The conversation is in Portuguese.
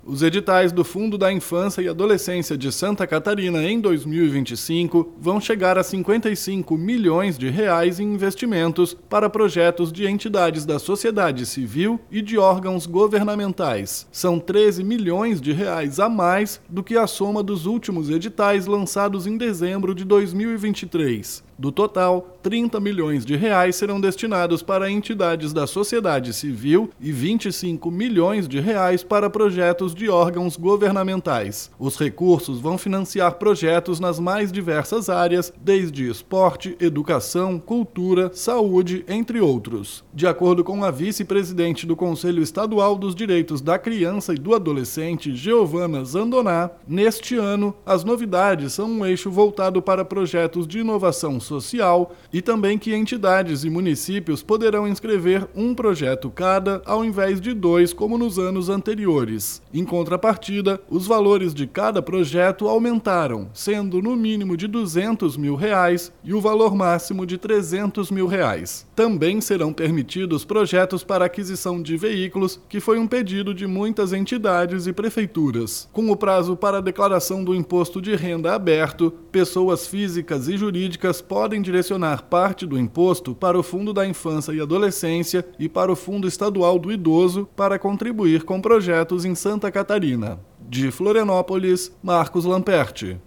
Os editais do Fundo da Infância e Adolescência de Santa Catarina em 2025 vão chegar a R$ 55 milhões em investimentos para projetos de entidades da sociedade civil e de órgãos governamentais. São R$ 13 milhões a mais do que a soma dos últimos editais lançados em dezembro de 2023. Do total, R$ 30 milhões serão destinados para entidades da sociedade civil e R$ 25 milhões para projetos de órgãos governamentais. Os recursos vão financiar projetos nas mais diversas áreas, desde esporte, educação, cultura, saúde, entre outros. De acordo com a vice-presidente do Conselho Estadual dos Direitos da Criança e do Adolescente, Giovana Zandoná, neste ano, as novidades são um eixo voltado para projetos de inovação social e também que entidades e municípios poderão inscrever um projeto cada, ao invés de 2, como nos anos anteriores. Em contrapartida, os valores de cada projeto aumentaram, sendo no mínimo de R$ 200 mil e o valor máximo de R$ 300 mil. Também serão permitidos projetos para aquisição de veículos, que foi um pedido de muitas entidades e prefeituras. Com o prazo para a declaração do imposto de renda aberto, pessoas físicas e jurídicas podem direcionar parte do imposto para o Fundo da Infância e Adolescência e para o Fundo Estadual do Idoso para contribuir com projetos em Santa Catarina. De Florianópolis, Marcos Lamperti.